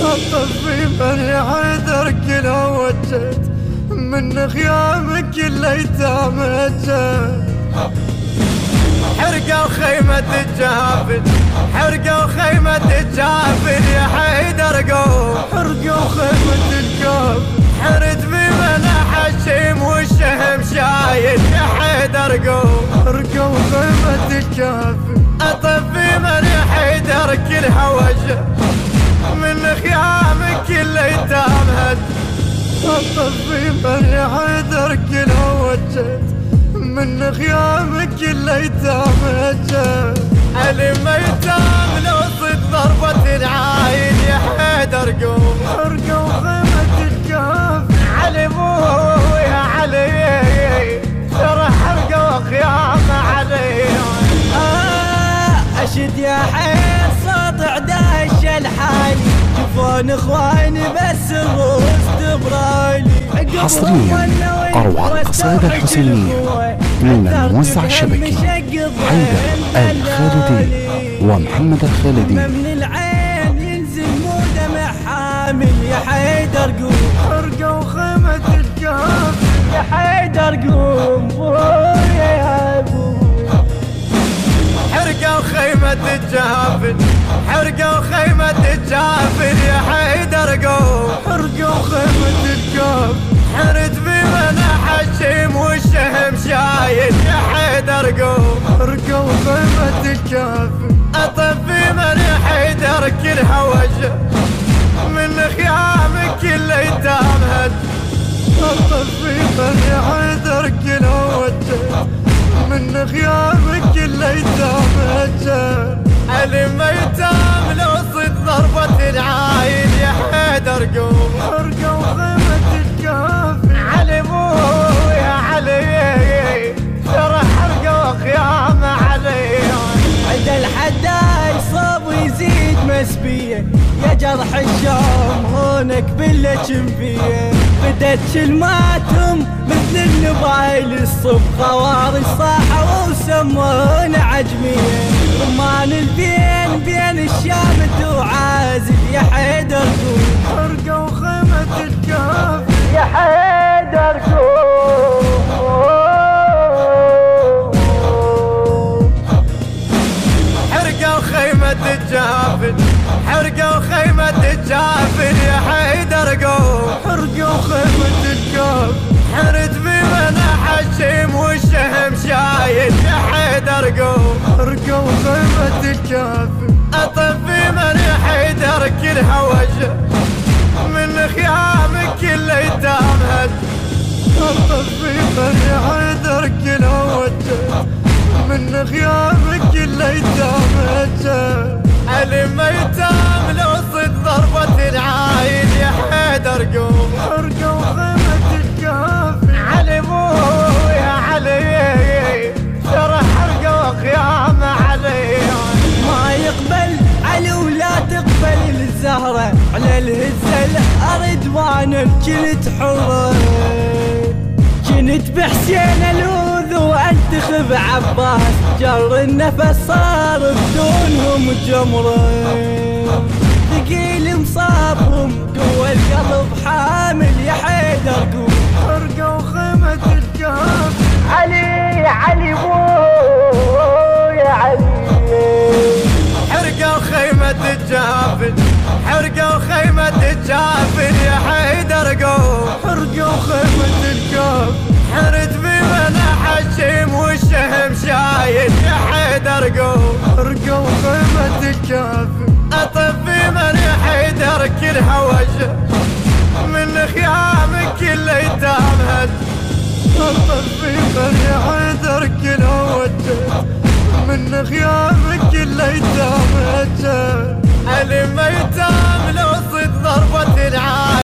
الطفي بني حيدر كله وجت من خيامك الايتام جت. حرقة وخيمة الجافل، حرقة وخيمة الجافل يا حيدر قوم. حرقة وخيمة الجافل حرد بمنح الشيم والشهم شايل يا حيدر قوم. حرقة وخيمة الجافل اطفي من حيدر كلها وجه من خيامك الايتام هد. اطفي من حيدر كلها وجت من خيامك الايتام هجت. الميتام لو صد ضربة العاين يا حيدر قوم. حرقة وخيمة الجاف علي ابويا علي ترى حرقة وخيامة علي. اشد يا حين صوت عداش الحالي جفون اخواني بس الروس تبرالي. حصريا أروع القصائد الحسينية من الموزع الشبكي حيدر الخالدي ومحمد الخالدي. من العين ينزل مو دمع حامل يا حيدر قوم. حرقة وخيمة الجاف يا حيدر قوم يا ابو. حرقة وخيمة الجافل، حرقة وخيمة الجافل يا حيدر قوم. حرقة وخيمة الجافل حرد بمنح الشيم والشهم شايل يا حيدر قوم. حرقة وخيمة الجافل اطفي من حيدر كلها وجه من خيامك الايتام هد. اطفي من حيدر كلها وجه من خيامك الايتام هجر. الميتام لو صد ضربة العاين يا حيدر قوم. حرقة وخيمة الجافل علي ابويا علي ترى حرقة وخيامة علي. عند الحداي صوب يزيد مسبية يا جرح الشوم هونك بلة فيه. بدت كلماتهم مثل النبايل الصب خوارج صاحوا وسمون عجمية. رمان البين بين الشامت وعازل يا حيدر قوم. حرقة وخيمة الجافل يا حيدر قوم. حرقة وخيمة الجافل، حرقة وخيمة الجافل يا حيدر قوم. حرقة وخيمة الجافل حرد بمنح الشيم والشهم شايل يا حيدر قوم. حرقة وخيمة الجافل اطفي من حيدر كلها وجه من خيامك الايتام هد. اطفي من حيدر كلها وجه من خيامك الايتام هجر. الميتام لو صد ضربة العاين يا حيدر قوم. حرقة وخيمة الجافل علي ابويا علي ترى حرقة وخيامة علي. ما يقبل علي ولا تقبل الزهرة على الهزة الأردوان كنت حرة. كنت بحسين الوذ وانتخب عباس جر النفس صار بدونهم جمرة. ثقيل مصابهم قوى القلب حامل يا حيدر قوم. حرقة وخيمة الجاف علي علي يا علي. حرقة وخيمة الجافل، حرقة وخيمة الجافل يا حيدر قوم. حرقة وخيمة الجافل حرد بمنح الشيم والشهم شايل يا حيدر قوم. حرقة وخيمة الجافل اطفي من حيدر كلها وجه من خيامك الايتام هد. اطفي من حيدر كلها وجه من خيامك